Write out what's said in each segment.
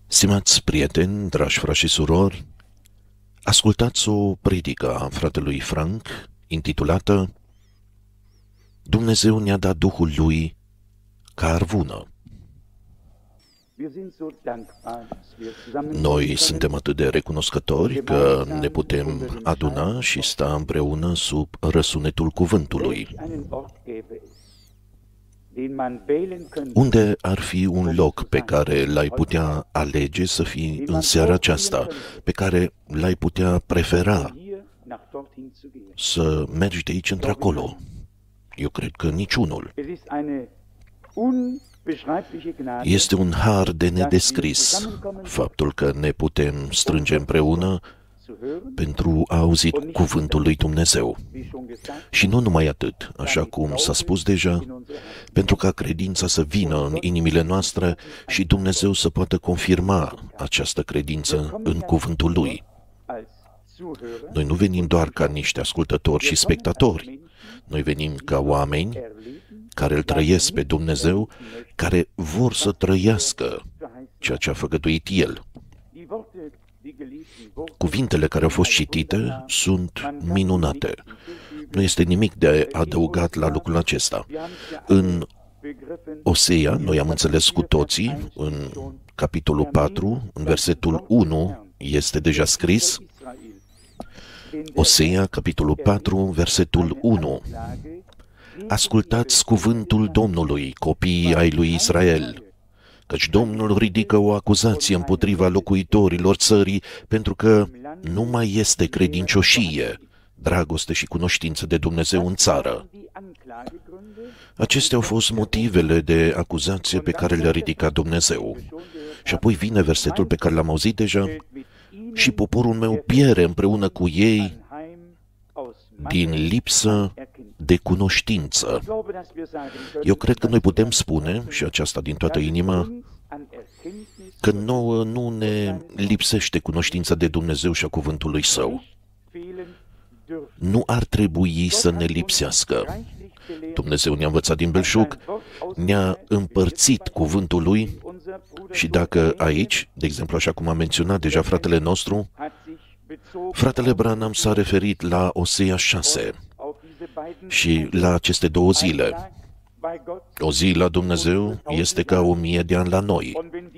Stimați prieteni, dragi frați și surori, ascultați o predică a fratelui Frank intitulată Dumnezeu ne-a dat Duhul Lui ca arvună. Noi suntem atât de recunoscători că ne putem aduna și sta împreună sub răsunetul cuvântului. Unde ar fi un loc pe care l-ai putea alege să fii în seara aceasta, pe care l-ai putea prefera să mergi de aici într-acolo? Eu cred că niciunul. Este un har de nedescris faptul că ne putem strânge împreună pentru a auzi cuvântul lui Dumnezeu. Și nu numai atât, așa cum s-a spus deja, pentru ca credința să vină în inimile noastre și Dumnezeu să poată confirma această credință în cuvântul Lui. Noi nu venim doar ca niște ascultători și spectatori, noi venim ca oameni care îl trăiesc pe Dumnezeu, care vor să trăiască ceea ce a făgăduit El. Cuvintele care au fost citite sunt minunate. Nu este nimic de adăugat la lucrul acesta. În Osea, noi am înțeles cu toții, în capitolul 4, în versetul 1, este deja scris, Osea, capitolul 4, versetul 1. Ascultați cuvântul Domnului, copiii ai lui Israel, căci Domnul ridică o acuzație împotriva locuitorilor țării, pentru că nu mai este credincioșie, dragoste și cunoștință de Dumnezeu în țară. Acestea au fost motivele de acuzație pe care le-a ridicat Dumnezeu. Și apoi vine versetul pe care l-am auzit deja, și poporul meu piere împreună cu ei din lipsă de cunoștință. Eu cred că noi putem spune, și aceasta din toată inima, că nouă nu ne lipsește cunoștința de Dumnezeu și a cuvântului Său. Nu ar trebui să ne lipsească. Dumnezeu ne-a învățat din belșug, ne-a împărțit cuvântul Lui și dacă aici, de exemplu așa cum a menționat deja fratele nostru, fratele Branham s-a referit la Osea 6 și la aceste două zile. O zi la Dumnezeu este ca 1000 de ani la noi.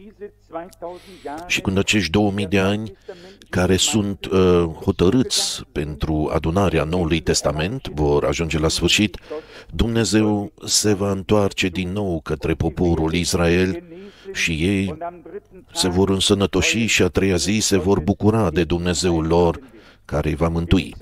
Și când acești 2000 de ani care sunt hotărâți pentru adunarea Noului Testament vor ajunge la sfârșit, Dumnezeu se va întoarce din nou către poporul Israel și ei se vor însănătoși și a treia zi se vor bucura de Dumnezeul lor care îi va mântui.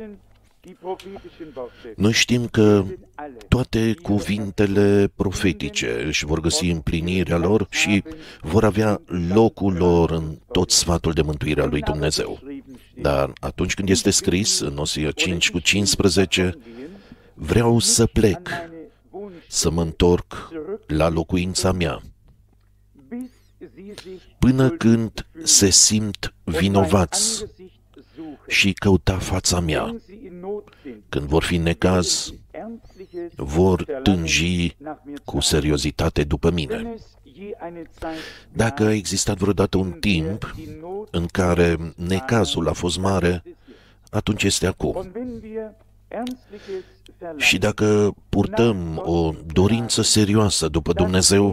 Noi știm că toate cuvintele profetice își vor găsi împlinirea lor și vor avea locul lor în tot sfatul de mântuire a lui Dumnezeu. Dar atunci când este scris în Osea 5:15, vreau să plec, să mă întorc la locuința mea, până când se simt vinovați și căuta fața mea. Când vor fi în necaz, vor tânji cu seriozitate după mine. Dacă a existat vreodată un timp în care necazul a fost mare, atunci este acum. Și dacă purtăm o dorință serioasă după Dumnezeu,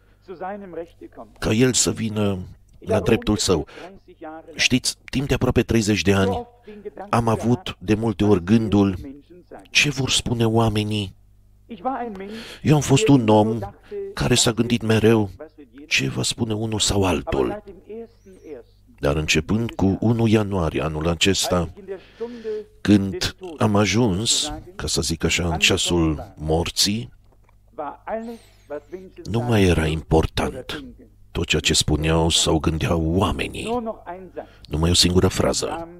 ca El să vină la dreptul Său. Știți, timp de aproape 30 de ani am avut de multe ori gândul, ce vor spune oamenii? Eu am fost un om care s-a gândit mereu, ce va spune unul sau altul. Dar începând cu 1 ianuarie anul acesta, când am ajuns, ca să zic așa, în ceasul morții, nu mai era important tot ceea ce spuneau sau gândeau oamenii. Numai o singură frază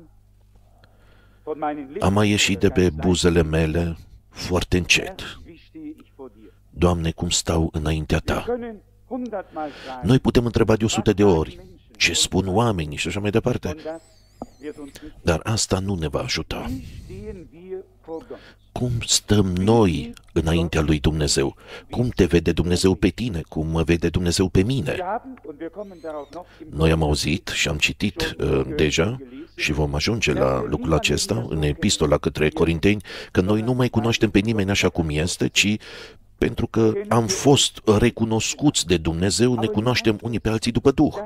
a mai ieșit de pe buzele mele foarte încet. Doamne, cum stau înaintea Ta? Noi putem întreba de 100 de ori ce spun oamenii și așa mai departe. Dar asta nu ne va ajuta. Cum stăm noi înaintea lui Dumnezeu? Cum te vede Dumnezeu pe tine? Cum mă vede Dumnezeu pe mine? Noi am auzit și am citit deja și vom ajunge la lucrul acesta în epistola către Corinteni, că noi nu mai cunoaștem pe nimeni așa cum este, ci pentru că am fost recunoscuți de Dumnezeu, ne cunoaștem unii pe alții după Duh.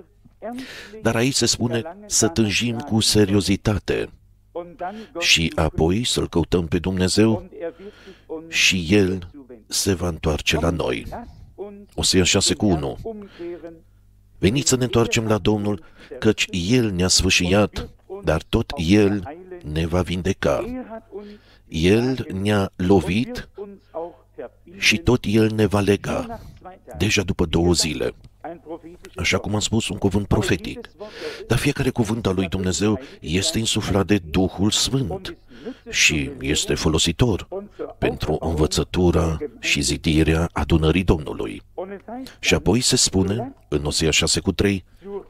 Dar aici se spune să tânjim cu seriozitate și apoi să-L căutăm pe Dumnezeu și El se va întoarce la noi. Osea 6:1. Veniți să ne întoarcem la Domnul, căci El ne-a sfâșiat, dar tot El ne va vindeca. El ne-a lovit și tot El ne va lega, deja după 2 zile. Așa cum am spus, un cuvânt profetic. Dar fiecare cuvânt al lui Dumnezeu este insuflat de Duhul Sfânt și este folositor pentru învățătura și zidirea adunării Domnului. Și apoi se spune, în Osea 6:3,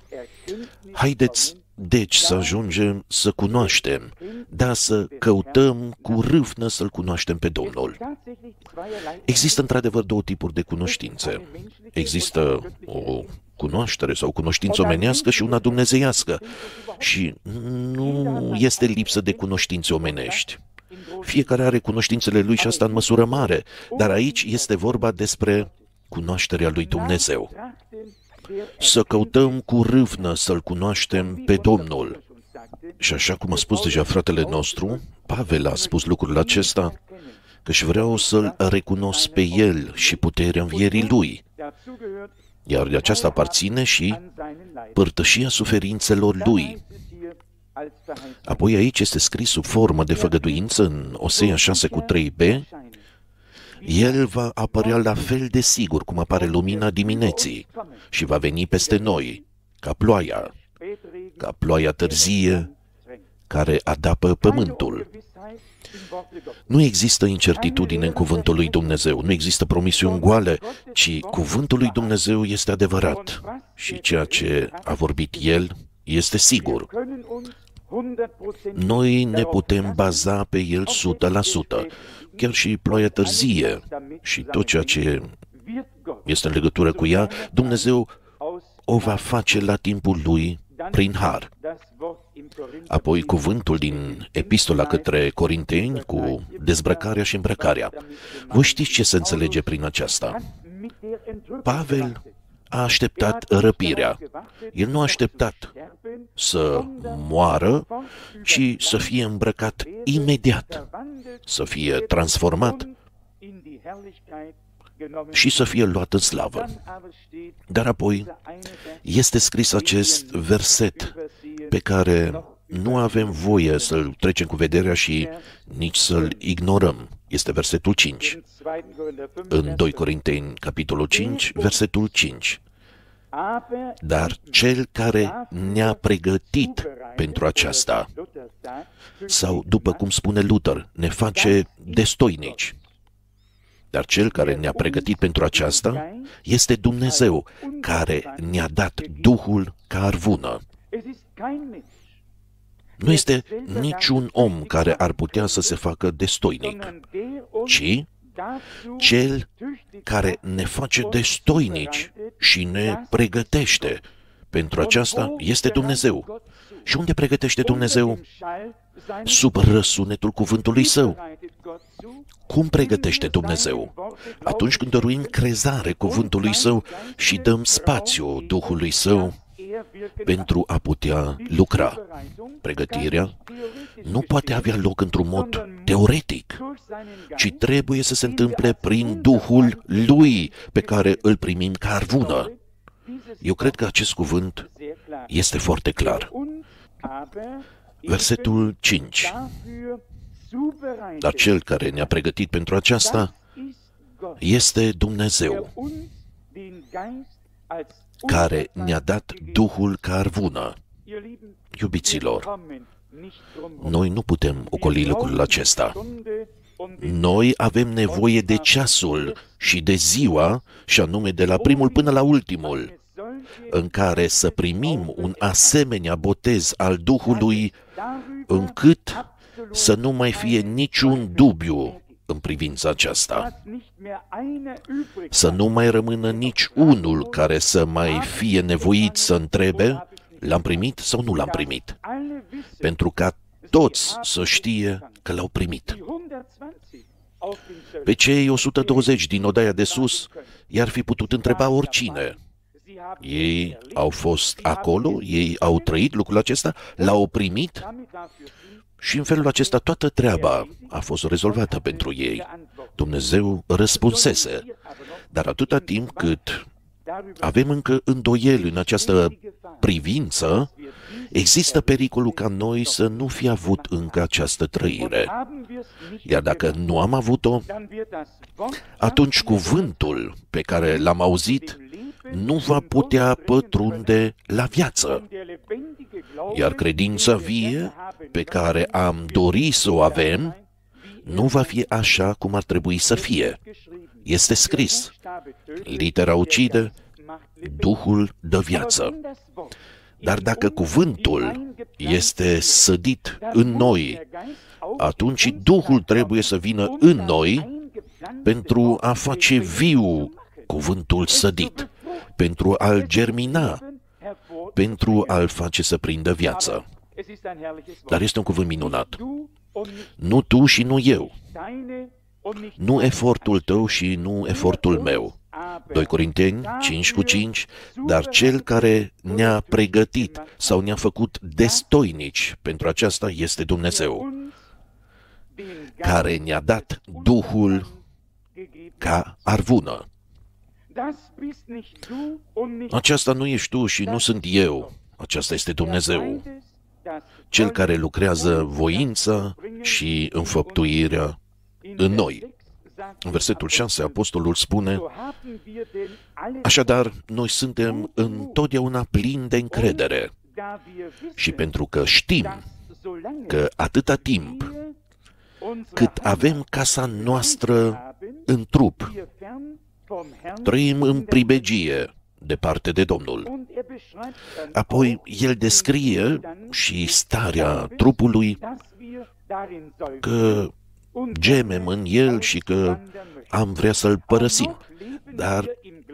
haideți deci să ajungem să cunoaștem, dar să căutăm cu râvnă să-L cunoaștem pe Domnul. Există într-adevăr 2 tipuri de cunoștințe. Există o cunoaștere sau cunoștință omenească și una dumnezeiască. Și nu este lipsă de cunoștințe omenești. Fiecare are cunoștințele lui și asta în măsură mare, dar aici este vorba despre cunoașterea lui Dumnezeu. Să căutăm cu râvnă să-L cunoaștem pe Domnul. Și așa cum a spus deja fratele nostru, Pavel a spus lucrul acesta, că-și vreau să-L recunosc pe El și puterea învierii Lui. Iar de aceasta aparține și părtășia suferințelor Lui. Apoi aici este scris sub formă de făgăduință în Osea 6:3b, El va apărea la fel de sigur cum apare lumina dimineții și va veni peste noi, ca ploaia târzie care adapă pământul. Nu există incertitudine în cuvântul lui Dumnezeu, nu există promisiuni goale, ci cuvântul lui Dumnezeu este adevărat și ceea ce a vorbit El este sigur. Noi ne putem baza pe El 100%, chiar și ploaia târzie și tot ceea ce este în legătură cu ea, Dumnezeu o va face la timpul Lui prin har. Apoi cuvântul din epistola către Corinteni cu dezbrăcarea și îmbrăcarea. Voi știți ce se înțelege prin aceasta? Pavel a așteptat răpirea. El nu a așteptat să moară, ci să fie îmbrăcat imediat, să fie transformat și să fie luat în slavă. Dar apoi este scris acest verset pe care nu avem voie să-l trecem cu vederea și nici să-l ignorăm. Este versetul 5. În 2 Corinteni, capitolul 5, versetul 5. Dar cel care ne-a pregătit pentru aceasta, sau, după cum spune Luther, ne face destoinici. Dar cel care ne-a pregătit pentru aceasta este Dumnezeu, care ne-a dat Duhul ca arvună. Nu este niciun om care ar putea să se facă destoinic, ci cel care ne face destoinici și ne pregătește pentru aceasta este Dumnezeu. Și unde pregătește Dumnezeu? Sub răsunetul cuvântului Său. Cum pregătește Dumnezeu? Atunci când dăruim crezare cuvântului Său și dăm spațiu Duhului Său pentru a putea lucra. Pregătirea nu poate avea loc într-un mod teoretic, ci trebuie să se întâmple prin Duhul Lui pe care îl primim ca arvună. Eu cred că acest cuvânt este foarte clar. Versetul 5. Dar cel care ne-a pregătit pentru aceasta este Dumnezeu, care ne-a dat Duhul ca arvună. Iubiților, noi nu putem ocoli lucrul acesta. Noi avem nevoie de ceasul și de ziua, și anume de la primul până la ultimul. în care să primim un asemenea botez al Duhului, încât să nu mai fie niciun dubiu în privința aceasta. Să nu mai rămână nici unul care să mai fie nevoit să întrebe, l-am primit sau nu l-am primit, pentru ca toți să știe că l-au primit. Pe cei 120 din odaia de sus i-ar fi putut întreba oricine. Ei au fost acolo, ei au trăit lucrul acesta, l-au primit și în felul acesta toată treaba a fost rezolvată pentru ei. Dumnezeu răspunsese, dar atâta timp cât avem încă îndoieli în această privință, există pericolul ca noi să nu fi avut încă această trăire. Iar dacă nu am avut-o, atunci cuvântul pe care l-am auzit nu va putea pătrunde la viață. Iar credința vie pe care am dorit să o avem nu va fi așa cum ar trebui să fie. Este scris, litera ucide, Duhul dă viață. Dar dacă cuvântul este sădit în noi, atunci Duhul trebuie să vină în noi pentru a face viu cuvântul sădit, pentru a-l germina, pentru a-l face să prindă viață. Dar este un cuvânt minunat. Nu tu și nu eu. Nu efortul tău și nu efortul meu. 2 Corinteni 5:5, dar Cel care ne-a pregătit sau ne-a făcut destoinici pentru aceasta este Dumnezeu, care ne-a dat Duhul ca arvună. Aceasta nu ești tu și nu sunt eu, aceasta este Dumnezeu, Cel care lucrează voința și înfăptuirea în noi. În versetul 6, apostolul spune, așadar, noi suntem întotdeauna plini de încredere și pentru că știm că atâta timp cât avem casa noastră în trup, trăim în pribegie departe de Domnul. Apoi, el descrie și starea trupului că gemem în el și că am vrea să-l părăsim. Dar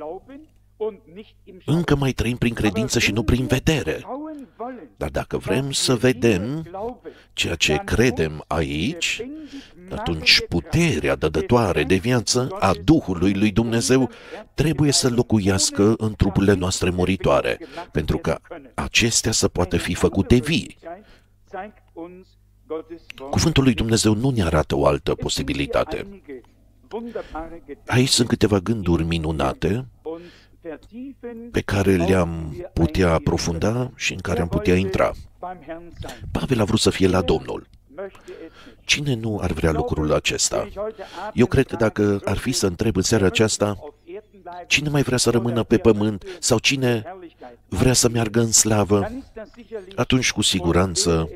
încă mai trăim prin credință și nu prin vedere. Dar dacă vrem să vedem ceea ce credem aici, atunci puterea dădătoare de viață a Duhului lui Dumnezeu trebuie să locuiască în trupurile noastre muritoare, pentru că acestea să poată fi făcute vii. Cuvântul lui Dumnezeu nu ne arată o altă posibilitate. Aici sunt câteva gânduri minunate pe care le-am putea aprofunda și în care am putea intra. Pavel a vrut să fie la Domnul. Cine nu ar vrea lucrul acesta? Eu cred că dacă ar fi să întreb în seara aceasta, cine mai vrea să rămână pe pământ sau cine vrea să meargă în slavă, atunci cu siguranță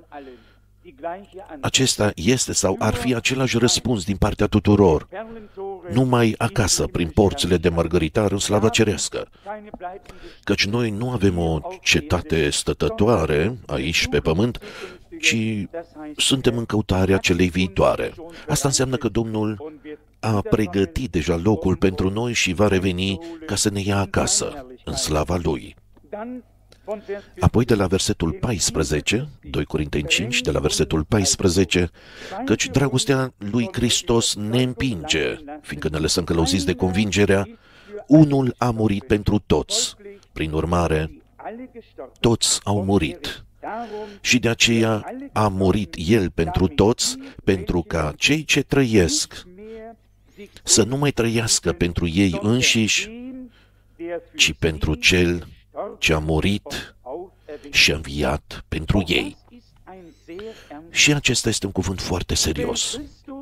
acesta este sau ar fi același răspuns din partea tuturor, numai acasă, prin porțile de mărgăritar în slava cerească. Căci noi nu avem o cetate stătătoare aici pe pământ, ci suntem în căutarea celei viitoare. Asta înseamnă că Domnul a pregătit deja locul pentru noi și va reveni ca să ne ia acasă, în slava Lui. Apoi de la versetul 14, 2 Corinteni 5, de la versetul 14, căci dragostea lui Hristos ne împinge, fiindcă ne lăsăm călăuziți de convingerea, unul a murit pentru toți. Prin urmare, toți au murit. Și de aceea a murit El pentru toți, pentru ca cei ce trăiesc să nu mai trăiască pentru ei înșiși, ci pentru Cel ce a murit și a înviat pentru ei. Și acesta este un cuvânt foarte serios.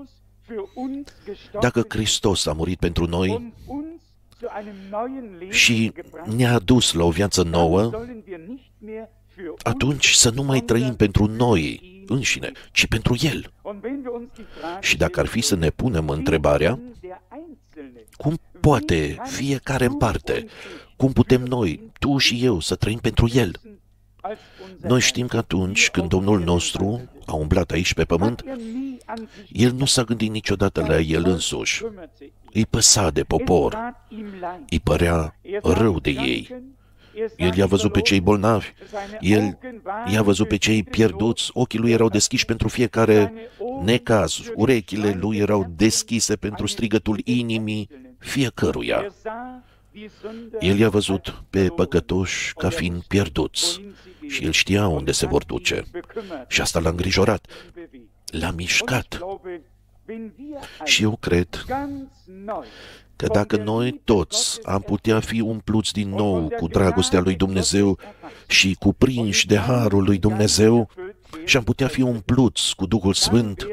Dacă Hristos a murit pentru noi și ne-a adus la o viață nouă, atunci să nu mai trăim pentru noi înșine, ci pentru El. Și dacă ar fi să ne punem întrebarea, cum poate fiecare în parte, cum putem noi, tu și eu, să trăim pentru El? Noi știm că atunci când Domnul nostru a umblat aici pe pământ, El nu s-a gândit niciodată la El însuși. Îi păsa de popor, îi părea rău de ei. El i-a văzut pe cei bolnavi, El i-a văzut pe cei pierduți, ochii lui erau deschiși pentru fiecare necaz, urechile lui erau deschise pentru strigătul inimii fiecăruia. El i-a văzut pe păcătoși ca fiind pierduți și El știa unde se vor duce. Și asta l-a îngrijorat, l-a mișcat. Și eu cred că dacă noi toți am putea fi umpluți din nou cu dragostea lui Dumnezeu și cuprinși de harul lui Dumnezeu și am putea fi umpluți cu Duhul Sfânt,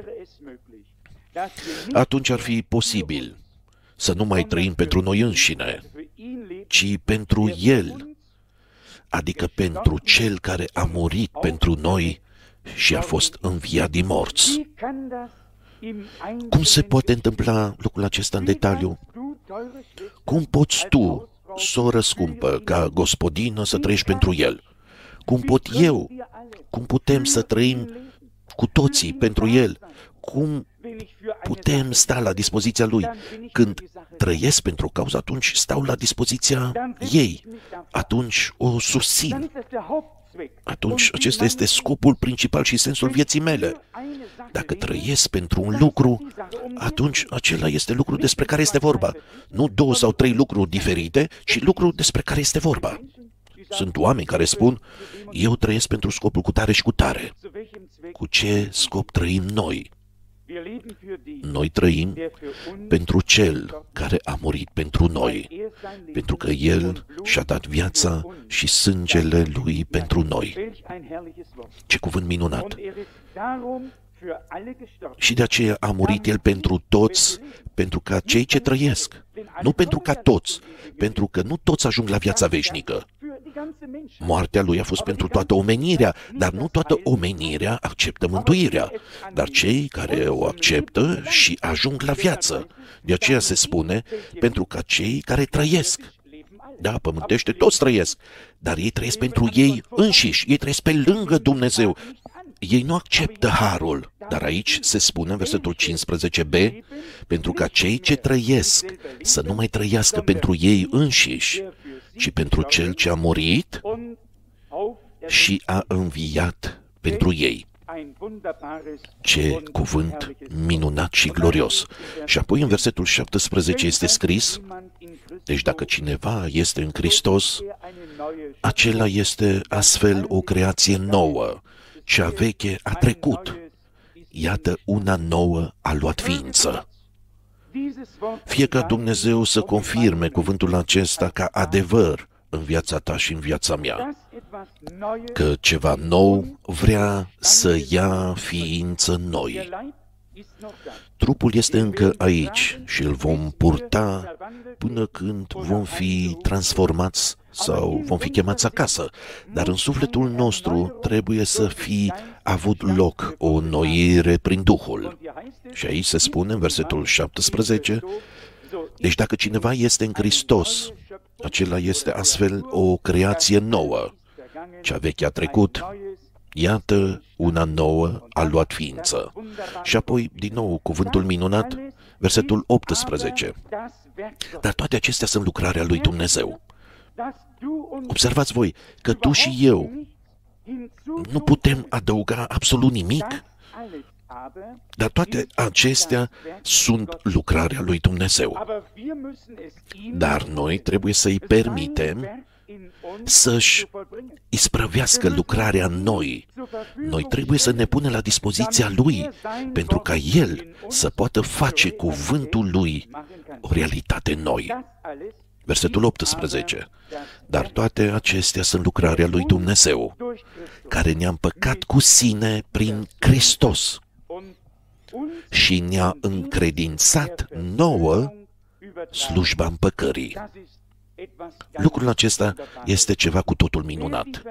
atunci ar fi posibil să nu mai trăim pentru noi înșine, ci pentru El, adică pentru Cel care a murit pentru noi și a fost înviat din morți. Cum se poate întâmpla lucrul acesta în detaliu? Cum poți tu, soră scumpă, ca gospodină, să trăiești pentru El? Cum pot eu? Cum putem să trăim cu toții pentru El? Cum putem sta la dispoziția Lui? Când trăiesc pentru o cauză, atunci stau la dispoziția ei. Atunci o susțin. Atunci acesta este scopul principal și sensul vieții mele. Dacă trăiesc pentru un lucru, atunci acela este lucru despre care este vorba. Nu 2 sau 3 lucruri diferite, ci lucru despre care este vorba. Sunt oameni care spun, eu trăiesc pentru scopul cu tare și cu tare. Cu ce scop trăim noi? Noi trăim pentru Cel care a murit pentru noi, pentru că El și-a dat viața și sângele Lui pentru noi. Ce cuvânt minunat! Și de aceea a murit El pentru toți, pentru ca cei ce trăiesc, nu pentru ca toți, pentru că nu toți ajung la viața veșnică. Moartea Lui a fost pentru toată omenirea, dar nu toată omenirea acceptă mântuirea, dar cei care o acceptă și ajung la viață. De aceea se spune, pentru ca cei care trăiesc. Da, pământește, toți trăiesc, dar ei trăiesc pentru ei înșiși, ei trăiesc pe lângă Dumnezeu. Ei nu acceptă harul, dar aici se spune în versetul 15b, pentru ca cei ce trăiesc să nu mai trăiască pentru ei înșiși, ci pentru Cel ce a murit și a înviat pentru ei. Ce cuvânt minunat și glorios! Și apoi în versetul 17 este scris, deci dacă cineva este în Hristos, acela este astfel o creație nouă, cea veche a trecut. Iată, una nouă a luat ființă. Fie ca Dumnezeu să confirme cuvântul acesta ca adevăr în viața ta și în viața mea, că ceva nou vrea să ia ființă noi. Trupul este încă aici și îl vom purta până când vom fi transformați sau vom fi chemați acasă. Dar în sufletul nostru trebuie să fi avut loc o înnoire prin Duhul. Și aici se spune în versetul 17, deci dacă cineva este în Hristos, acela este astfel o creație nouă. Cea veche a trecut, iată, una nouă a luat ființă. Și apoi, din nou, cuvântul minunat, versetul 18. Dar toate acestea sunt lucrarea lui Dumnezeu. Observați voi că tu și eu nu putem adăuga absolut nimic, dar toate acestea sunt lucrarea lui Dumnezeu. Dar noi trebuie să-i permitem să-și isprăvească lucrarea în noi. Noi trebuie să ne punem la dispoziția Lui, pentru ca El să poată face cuvântul Lui o realitate în noi. Versetul 18. Dar toate acestea sunt lucrarea lui Dumnezeu, care ne-a împăcat cu sine prin Hristos și ne-a încredințat nouă slujba împăcării. Lucrul acesta este ceva cu totul minunat.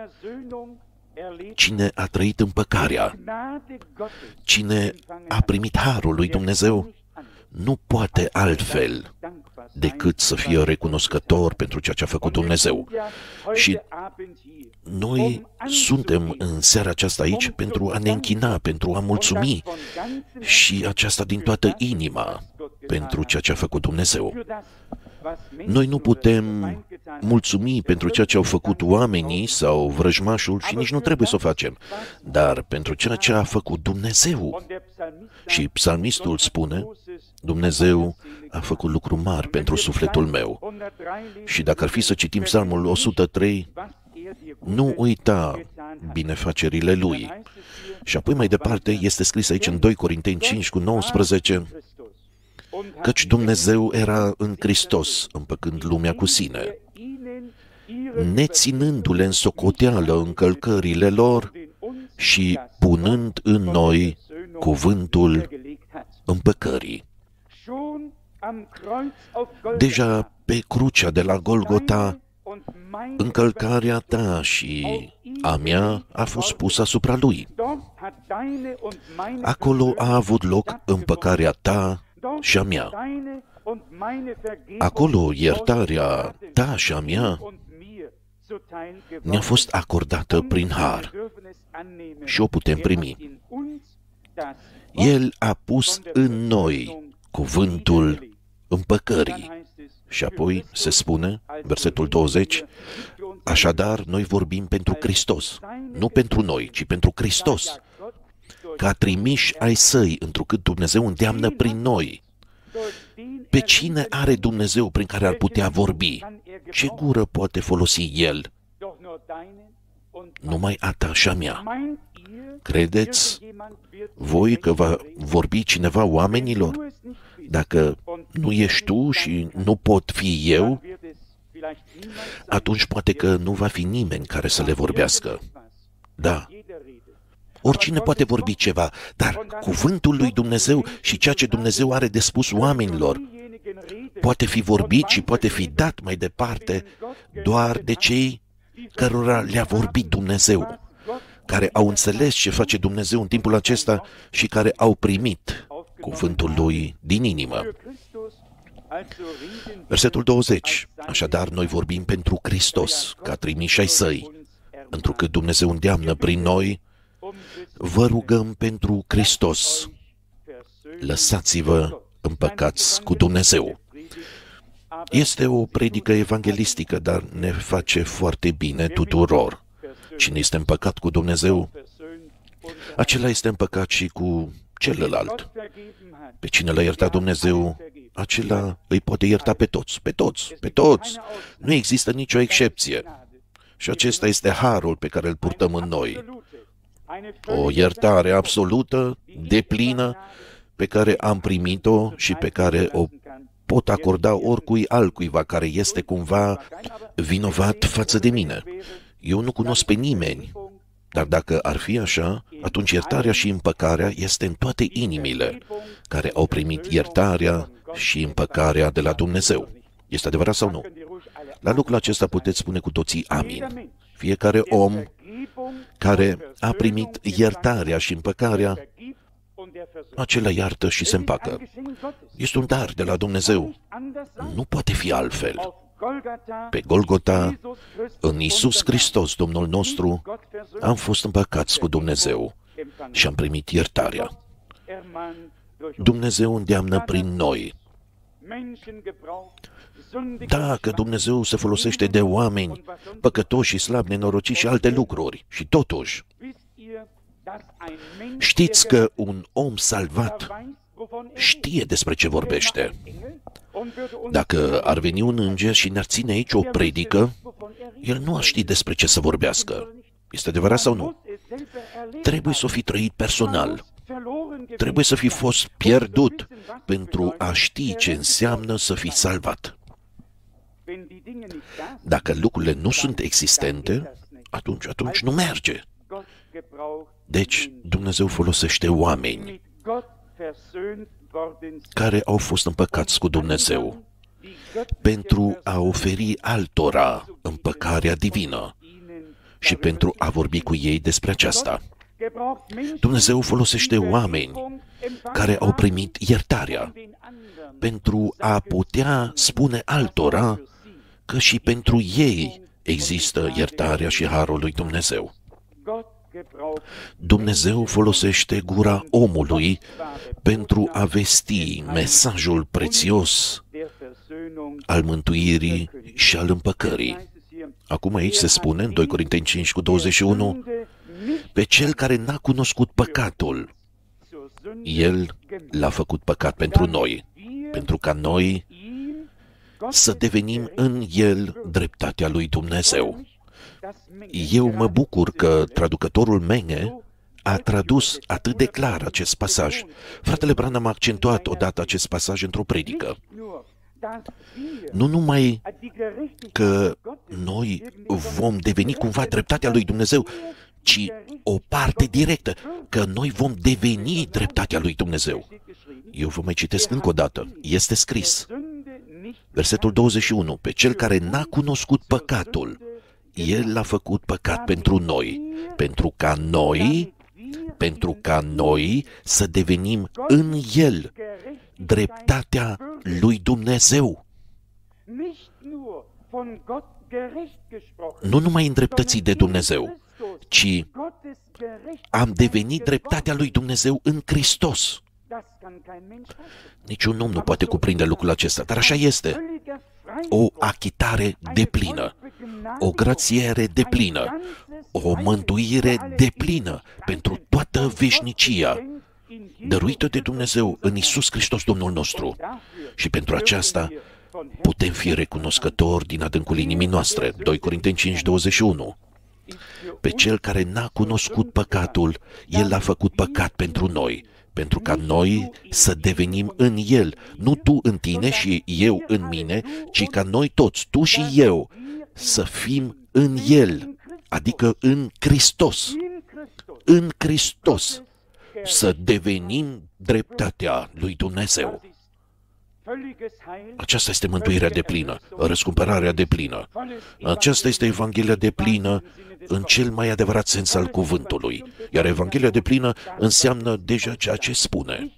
Cine a trăit împăcarea, cine a primit harul lui Dumnezeu, nu poate altfel decât să fie recunoscător pentru ceea ce a făcut Dumnezeu. Și noi suntem în seara aceasta aici pentru a ne închina, pentru a mulțumi și aceasta din toată inima pentru ceea ce a făcut Dumnezeu. Noi nu putem mulțumi pentru ceea ce au făcut oamenii sau vrăjmașul și nici nu trebuie să o facem, dar pentru ceea ce a făcut Dumnezeu. Și psalmistul spune, Dumnezeu a făcut lucruri mari pentru sufletul meu. Și dacă ar fi să citim psalmul 103, nu uita binefacerile lui. Și apoi mai departe este scris aici în 2 Corinteni 5:19, căci Dumnezeu era în Hristos, împăcând lumea cu sine, neținându-le în socoteală încălcările lor și punând în noi cuvântul împăcării. Deja pe crucea de la Golgota, încălcarea ta și a mea a fost pusă asupra lui. Acolo a avut loc împăcarea ta și a mea. Acolo iertarea ta și a mea ne-a fost acordată prin har și o putem primi. El a pus în noi cuvântul împăcării. Și apoi se spune, versetul 20, așadar noi vorbim pentru Hristos, nu pentru noi, ci pentru Hristos, ca trimiși ai săi, întrucât Dumnezeu îndeamnă prin noi. Pe cine are Dumnezeu prin care ar putea vorbi? Ce gură poate folosi El? Numai a ta și a mea. Credeți voi că va vorbi cineva oamenilor? Dacă nu ești tu și nu pot fi eu, atunci poate că nu va fi nimeni care să le vorbească. Da, oricine poate vorbi ceva, dar cuvântul lui Dumnezeu și ceea ce Dumnezeu are de spus oamenilor poate fi vorbit și poate fi dat mai departe doar de cei cărora le-a vorbit Dumnezeu, care au înțeles ce face Dumnezeu în timpul acesta și care au primit cuvântul lui din inimă. Versetul 20. Așadar, noi vorbim pentru Hristos, ca trimiși ai săi, întrucât Dumnezeu îndeamnă prin noi, vă rugăm pentru Hristos, lăsați-vă împăcați cu Dumnezeu. Este o predică evanghelistică, dar ne face foarte bine tuturor. Cine este împăcat cu Dumnezeu, acela este împăcat și cu celălalt. Pe cine l-a iertat Dumnezeu, acela îi poate ierta pe toți, pe toți, pe toți. Nu există nicio excepție. Și acesta este harul pe care îl purtăm în noi. O iertare absolută, deplină, pe care am primit-o și pe care o pot acorda oricui altcuiva care este cumva vinovat față de mine. Eu nu cunosc pe nimeni, dar dacă ar fi așa, atunci iertarea și împăcarea este în toate inimile care au primit iertarea și împăcarea de la Dumnezeu. Este adevărat sau nu? La lucrul acesta puteți spune cu toții amin. Fiecare om care a primit iertarea și împăcarea, acela iartă și se împacă. Este un dar de la Dumnezeu. Nu poate fi altfel. Pe Golgota, în Iisus Hristos, Domnul nostru, am fost împăcați cu Dumnezeu și am primit iertarea. Dumnezeu îndeamnă prin noi. Dacă Dumnezeu se folosește de oameni păcătoși și slabi, nenorociți și alte lucruri, și totuși, știți că un om salvat știe despre ce vorbește. Dacă ar veni un înger și ne-ar ține aici o predică, el nu ar ști despre ce să vorbească. Este adevărat sau nu? Trebuie să o fi trăit personal. Trebuie să fi fost pierdut pentru a ști ce înseamnă să fii salvat. Dacă lucrurile nu sunt existente, atunci nu merge. Deci, Dumnezeu folosește oameni care au fost împăcați cu Dumnezeu pentru a oferi altora împăcarea divină și pentru a vorbi cu ei despre aceasta. Dumnezeu folosește oameni care au primit iertarea pentru a putea spune altora că și pentru ei există iertarea și harul lui Dumnezeu. Dumnezeu folosește gura omului pentru a vesti mesajul prețios al mântuirii și al împăcării. Acum aici se spune, în 2 Corinteni 5:21, pe cel care n-a cunoscut păcatul, El l-a făcut păcat pentru noi, pentru ca noi să devenim în El dreptatea lui Dumnezeu. Eu mă bucur că traducătorul Menge a tradus atât de clar acest pasaj. Fratele Branham a accentuat odată acest pasaj într-o predică. Nu numai că noi vom deveni cumva dreptatea lui Dumnezeu, ci o parte directă, că noi vom deveni dreptatea lui Dumnezeu. Eu vă mai citesc încă o dată. Este scris, versetul 21, pe cel care n-a cunoscut păcatul, El l-a făcut păcat pentru noi, pentru ca noi să devenim în El dreptatea lui Dumnezeu. Nu numai îndreptății de Dumnezeu, ci am devenit dreptatea lui Dumnezeu în Hristos. Niciun om nu poate cuprinde lucrul acesta, dar așa este. O achitare deplină, o grațiere deplină, o mântuire deplină pentru toată veșnicia, dăruită de Dumnezeu în Iisus Hristos Domnul nostru. Și pentru aceasta putem fi recunoscători din adâncul inimii noastre. 2 Corinteni 5:21. Pe cel care n-a cunoscut păcatul, El l-a făcut păcat pentru noi, pentru ca noi să devenim în El, nu tu în tine și eu în mine, ci ca noi toți, tu și eu, să fim în El, adică în Hristos. În Hristos să devenim dreptatea lui Dumnezeu. Aceasta este mântuirea deplină, răscumpărarea deplină. Aceasta este Evanghelia deplină în cel mai adevărat sens al cuvântului. Iar Evanghelia deplină înseamnă deja ceea ce spune.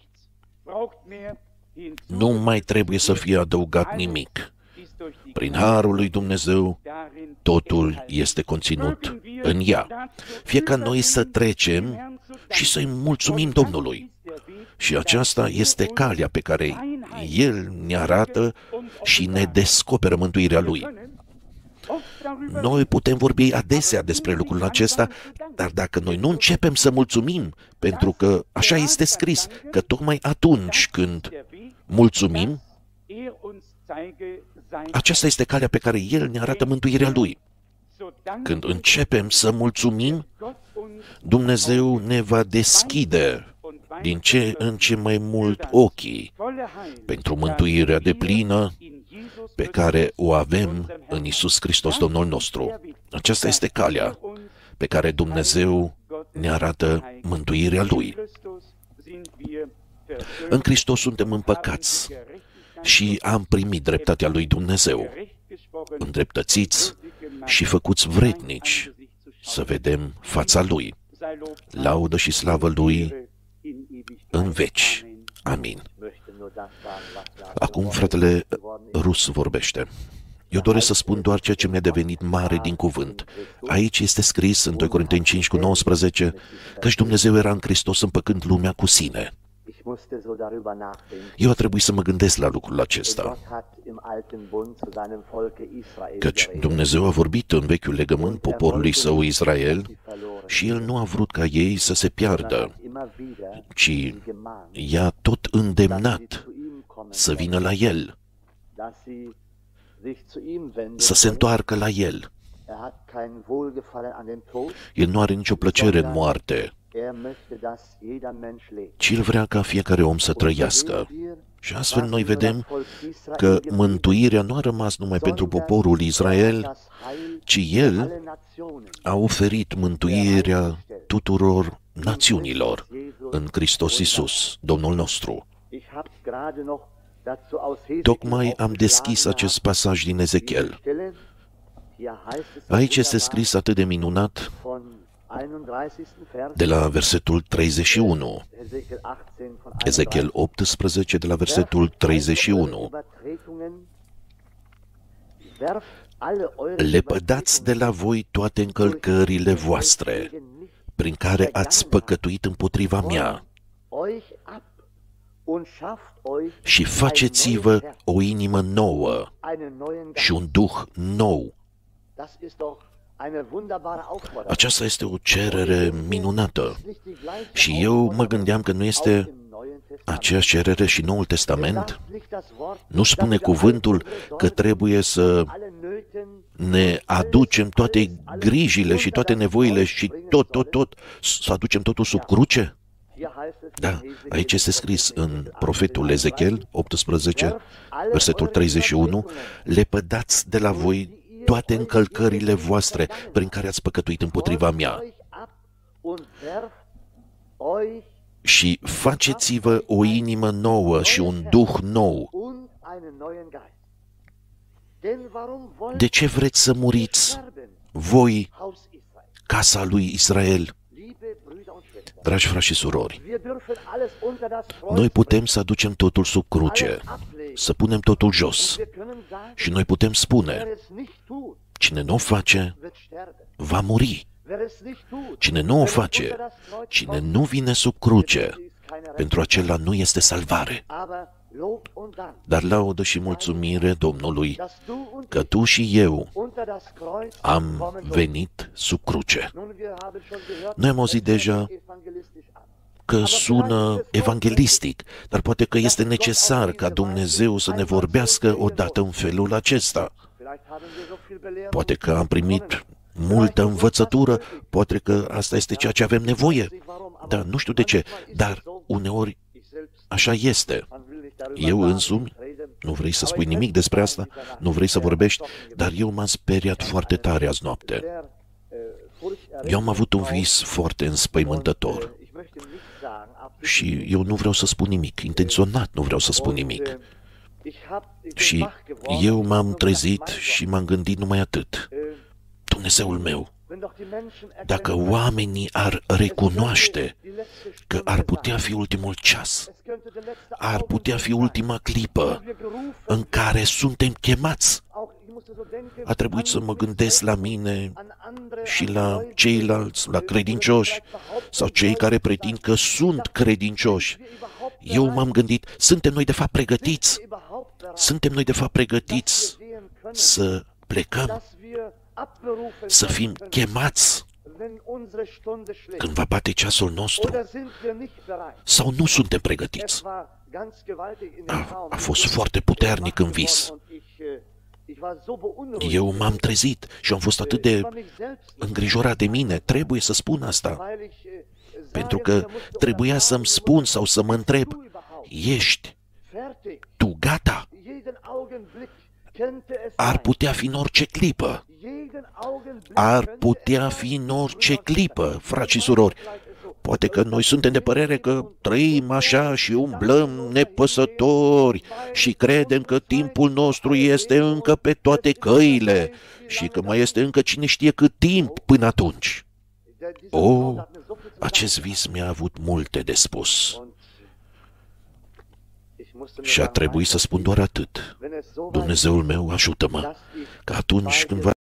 Nu mai trebuie să fie adăugat nimic. Prin harul lui Dumnezeu, totul este conținut în ea. Fie ca noi să trecem și să-i mulțumim Domnului. Și aceasta este calea pe care El ne arată și ne descoperă mântuirea Lui. Noi putem vorbi adesea despre lucrul acesta, dar dacă noi nu începem să mulțumim, pentru că așa este scris, că tocmai atunci când mulțumim, aceasta este calea pe care El ne arată mântuirea Lui. Când începem să mulțumim, Dumnezeu ne va deschide din ce în ce mai mult ochii pentru mântuirea deplină pe care o avem în Iisus Hristos Domnul nostru. Aceasta este calea pe care Dumnezeu ne arată mântuirea Lui. În Hristos suntem împăcați și am primit dreptatea lui Dumnezeu, îndreptățiți și făcuți vrednici să vedem fața Lui. Laudă și slavă Lui în veci. Amin. Acum fratele Rus vorbește. Eu doresc să spun doar ceea ce mi-a devenit mare din cuvânt. Aici este scris în 2 Corinteni 5:19 căci Dumnezeu era în Hristos împăcând lumea cu sine. Eu a trebuit să mă gândesc la lucrul acesta, căci Dumnezeu a vorbit în vechiul legământ poporului său Israel și El nu a vrut ca ei să se piardă, ci i-a tot îndemnat să vină la El, să se întoarcă la El. El nu are nicio plăcere în moarte, ci El vrea ca fiecare om să trăiască. Și astfel noi vedem că mântuirea nu a rămas numai pentru poporul Israel, ci El a oferit mântuirea tuturor națiunilor în Hristos Iisus, Domnul nostru. Tocmai am deschis acest pasaj din Ezechiel. Aici este scris atât de minunat de la versetul 31. Ezechiel 18, de la versetul 31. Lepădați de la voi toate încălcările voastre, prin care ați păcătuit împotriva mea, și faceți-vă o inimă nouă și un duh nou. Aceasta este o cerere minunată. Și eu mă gândeam că nu este aceeași cerere și Noul Testament. Nu spune cuvântul că trebuie să ne aducem toate grijile și toate nevoile și tot, să aducem totul sub cruce? Da, aici este scris în profetul Ezechiel 18, versetul 31, lepădați de la voi toate încălcările voastre prin care ați păcătuit împotriva mea și faceți-vă o inimă nouă și un duh nou. De ce vreți să muriți, voi, casa lui Israel? Dragi frați și surori, noi putem să aducem totul sub cruce, să punem totul jos și noi putem spune, cine nu o face, va muri. Cine nu o face, cine nu vine sub cruce, pentru acela nu este salvare. Dar laudă și mulțumire Domnului că tu și eu am venit sub cruce. Noi am auzit deja că sună evanghelistic, dar poate că este necesar ca Dumnezeu să ne vorbească odată în felul acesta. Poate că am primit multă învățătură, poate că asta este ceea ce avem nevoie. Dar nu știu de ce, dar uneori așa este. Eu însumi, nu vrei să spui nimic despre asta, nu vrei să vorbești, dar eu m-am speriat foarte tare azi noapte. Eu am avut un vis foarte înspăimântător și eu nu vreau să spun nimic, intenționat nu vreau să spun nimic. Și eu m-am trezit și m-am gândit numai atât. Dumnezeul meu, dacă oamenii ar recunoaște că ar putea fi ultimul ceas, ar putea fi ultima clipă în care suntem chemați, a trebuit să mă gândesc la mine și la ceilalți, la credincioși sau cei care pretind că sunt credincioși. Eu m-am gândit, suntem noi de fapt pregătiți? Suntem noi de fapt pregătiți să plecăm? Să fim chemați când va bate ceasul nostru? Sau nu suntem pregătiți? A fost foarte puternic în vis. Eu m-am trezit și am fost atât de îngrijorat de mine. Trebuie să spun asta. Pentru că trebuia să-mi spun sau să mă întreb, ești tu gata? Ar putea fi în orice clipă. Ar putea fi în orice clipă, frați și surori. Poate că noi suntem de părere că trăim așa și umblăm nepăsători și credem că timpul nostru este încă pe toate căile și că mai este încă cine știe cât timp până atunci. Acest vis mi-a avut multe de spus. Și a trebuit să spun doar atât. Dumnezeul meu, ajută-mă, că atunci când va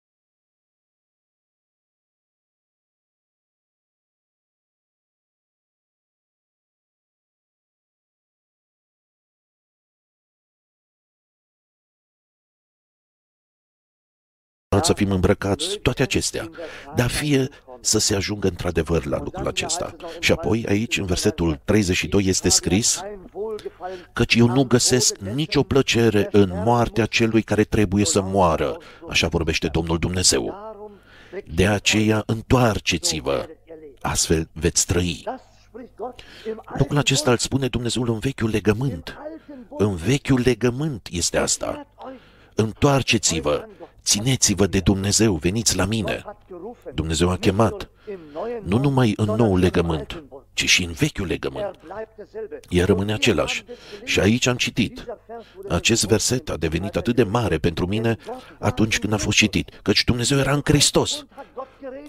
să fim îmbrăcați, toate acestea, dar fie să se ajungă într-adevăr la lucrul acesta. Și apoi aici, în versetul 32, este scris, căci eu nu găsesc nicio plăcere în moartea celui care trebuie să moară, așa vorbește Domnul Dumnezeu. De aceea întoarceți-vă, astfel veți trăi. Lucrul acesta îl spune Dumnezeul în vechiul legământ. În vechiul legământ este asta. Întoarceți-vă, țineți-vă de Dumnezeu, veniți la mine. Dumnezeu a chemat, nu numai în noul legământ, ci și în vechiul legământ. El rămâne același. Și aici am citit. Acest verset a devenit atât de mare pentru mine atunci când a fost citit, căci Dumnezeu era în Hristos.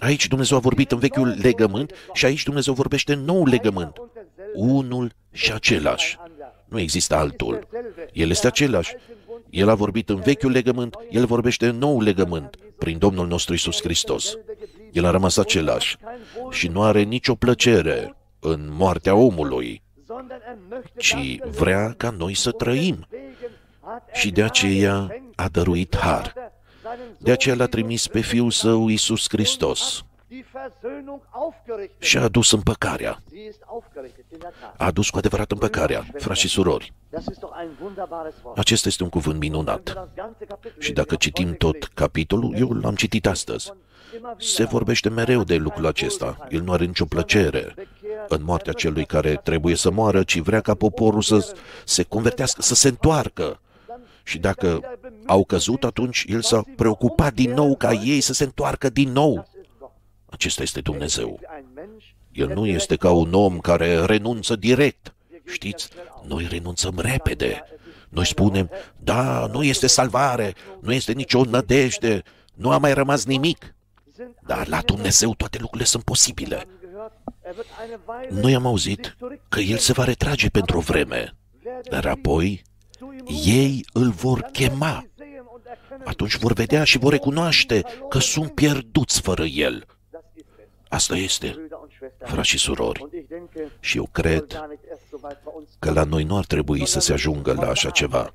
Aici Dumnezeu a vorbit în vechiul legământ și aici Dumnezeu vorbește în noul legământ. Unul și același. Nu există altul. El este același. El a vorbit în vechiul legământ, El vorbește în noul legământ, prin Domnul nostru Iisus Hristos. El a rămas același și nu are nicio plăcere în moartea omului, ci vrea ca noi să trăim. Și de aceea a dăruit har. De aceea l-a trimis pe Fiul Său, Iisus Hristos, și a adus împăcarea. A adus cu adevărat împăcarea, frați și surori. Acesta este un cuvânt minunat. Și dacă citim tot capitolul, eu l-am citit astăzi, se vorbește mereu de lucrul acesta. El nu are nicio plăcere în moartea celui care trebuie să moară, ci vrea ca poporul să se convertească, să se întoarcă. Și dacă au căzut, atunci El s-a preocupat din nou ca ei să se întoarcă din nou. Acesta este Dumnezeu. El nu este ca un om care renunță direct. Știți, noi renunțăm repede. Noi spunem, da, nu este salvare, nu este nicio nădejde, nu a mai rămas nimic. Dar la Dumnezeu toate lucrurile sunt posibile. Noi am auzit că El se va retrage pentru o vreme, dar apoi ei îl vor chema. Atunci vor vedea și vor recunoaște că sunt pierduți fără El. Asta este, frați și surori. Și eu cred că la noi nu ar trebui să se ajungă la așa ceva,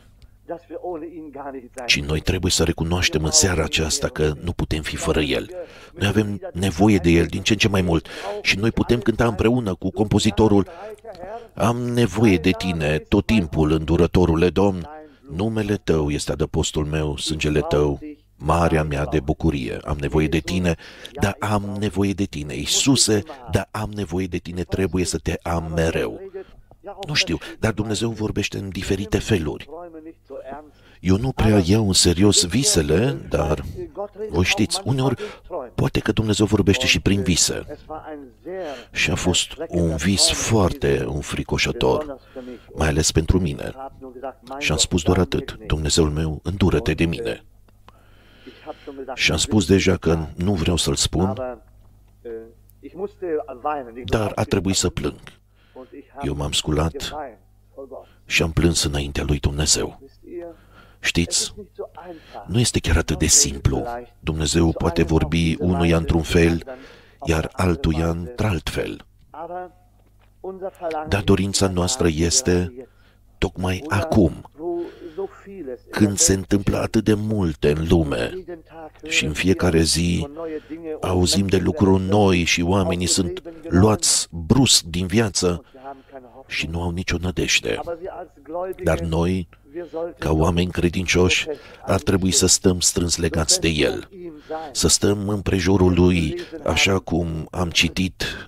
ci noi trebuie să recunoaștem în seara aceasta că nu putem fi fără El. Noi avem nevoie de El din ce în ce mai mult și noi putem cânta împreună cu compozitorul: am nevoie de Tine tot timpul, îndurătorule Domn, numele Tău este adăpostul meu, sângele Tău, marea mea de bucurie. Am nevoie de Tine, dar am nevoie de Tine. Iisuse, dar am nevoie de Tine, trebuie să Te am mereu. Nu știu, dar Dumnezeu vorbește în diferite feluri. Eu nu prea iau în serios visele, dar voi știți, uneori poate că Dumnezeu vorbește și prin vise. Și a fost un vis foarte înfricoșător, mai ales pentru mine. Și am spus doar atât: Dumnezeul meu, îndură-te de mine. Și am spus deja că nu vreau să-l spun, dar a trebuit să plâng. Eu m-am sculat și am plâns înaintea lui Dumnezeu. Știți, nu este chiar atât de simplu. Dumnezeu poate vorbi unuia într-un fel, iar altuia într-alt fel. Dar dorința noastră este tocmai acum, când se întâmplă atât de multe în lume și în fiecare zi auzim de lucruri noi și oamenii sunt luați brusc din viață și nu au nicio nădejde. Dar noi, ca oameni credincioși, ar trebui să stăm strâns legați de El, să stăm împrejurul Lui, așa cum am citit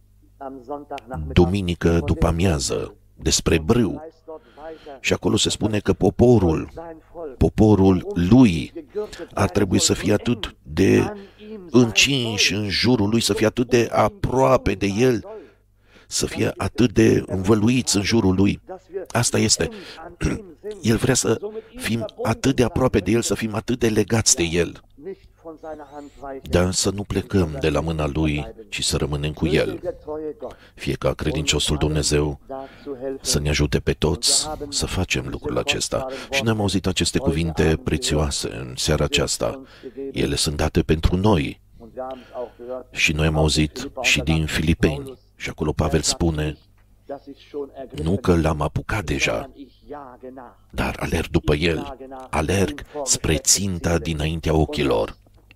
duminică după amiază despre brâu. Și acolo se spune că poporul Lui ar trebui să fie atât de încinși în jurul Lui, să fie atât de aproape de El, să fie atât de învăluiți în jurul Lui. Asta este. El vrea să fim atât de aproape de El, să fim atât de legați de El. Dar să nu plecăm de la mâna Lui, ci să rămânem cu El. Fie ca credinciosul Dumnezeu să ne ajute pe toți să facem lucrul acesta. Și ne-am auzit aceste cuvinte prețioase în seara aceasta. Ele sunt date pentru noi. Și noi am auzit și din Filipeni. Și acolo Pavel spune: nu că l-am apucat deja, dar alerg după El, alerg spre ținta dinaintea ochilor.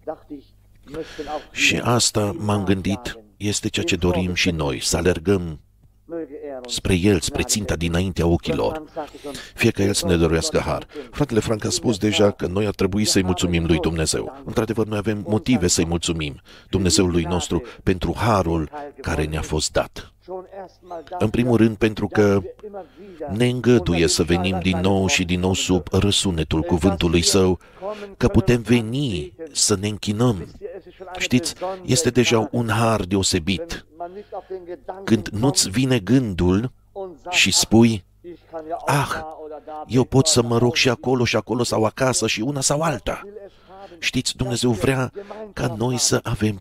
Și asta m-am gândit, este ceea ce dorim și noi, să alergăm spre El, spre ținta dinaintea ochilor. Fie ca El să ne dăruiască har. Fratele Frank a spus deja că noi ar trebui să-i mulțumim lui Dumnezeu. Într-adevăr, noi avem motive să-i mulțumim Dumnezeului nostru pentru harul care ne-a fost dat. În primul rând, pentru că ne îngăduie să venim din nou și din nou sub răsunetul cuvântului Său, că putem veni să ne închinăm. Știți, este deja un har deosebit când nu-ți vine gândul și spui: eu pot să mă rog și acolo sau acasă și una sau alta. Știți, Dumnezeu vrea ca noi să avem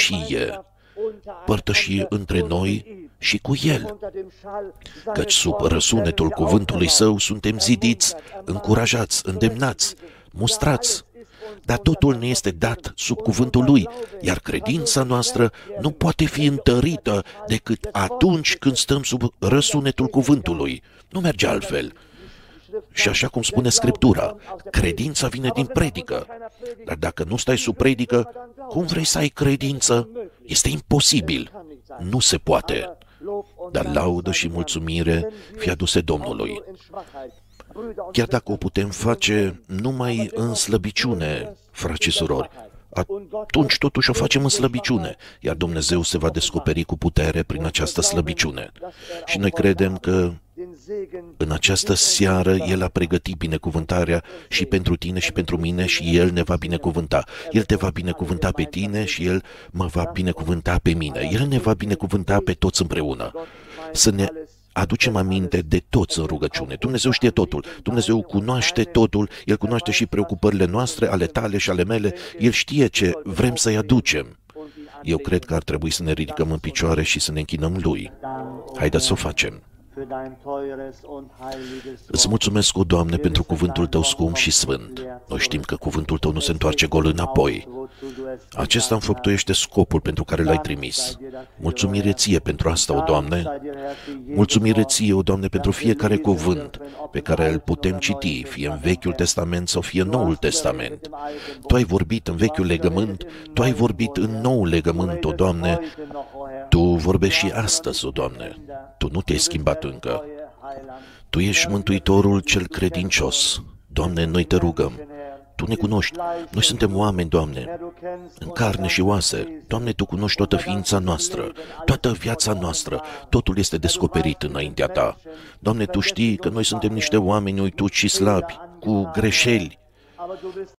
părtășie între noi și cu El, căci sub răsunetul cuvântului Său suntem zidiți, încurajați, îndemnați, mustrați. Dar totul ne este dat sub cuvântul Lui, iar credința noastră nu poate fi întărită decât atunci când stăm sub răsunetul cuvântului. Nu merge altfel. Și așa cum spune Scriptura, credința vine din predică. Dar dacă nu stai sub predică, cum vrei să ai credință? Este imposibil. Nu se poate. Dar laudă și mulțumire fie aduse Domnului. Chiar dacă o putem face numai în slăbiciune, frați și surori, atunci totuși o facem în slăbiciune, iar Dumnezeu se va descoperi cu putere prin această slăbiciune. Și noi credem că în această seară El a pregătit binecuvântarea și pentru tine și pentru mine și El ne va binecuvânta. El te va binecuvânta pe tine și El mă va binecuvânta pe mine. El ne va binecuvânta pe toți împreună. Să ne aducem aminte de toți în rugăciune. Dumnezeu știe totul. Dumnezeu cunoaște totul. El cunoaște și preocupările noastre, ale tale și ale mele. El știe ce vrem să-i aducem. Eu cred că ar trebui să ne ridicăm în picioare și să ne închinăm Lui. Haideți să o facem. Îți mulțumesc, o Doamne, pentru cuvântul Tău scump și sfânt. Noi știm că cuvântul Tău nu se întoarce gol înapoi. Acesta înfăptuiește scopul pentru care L-ai trimis. Mulțumire Ție pentru asta, o Doamne. Mulțumire Ție, o Doamne, pentru fiecare cuvânt pe care îl putem citi, fie în Vechiul Testament sau fie în Noul Testament. Tu ai vorbit în Vechiul Legământ, Tu ai vorbit în Noul Legământ, o Doamne. Tu vorbești și astăzi, o Doamne. Tu nu te-ai schimbat încă. Tu ești Mântuitorul cel credincios. Doamne, noi Te rugăm. Tu ne cunoști. Noi suntem oameni, Doamne, în carne și oase. Doamne, Tu cunoști toată ființa noastră, toată viața noastră. Totul este descoperit înaintea Ta. Doamne, Tu știi că noi suntem niște oameni uituți și slabi, cu greșeli.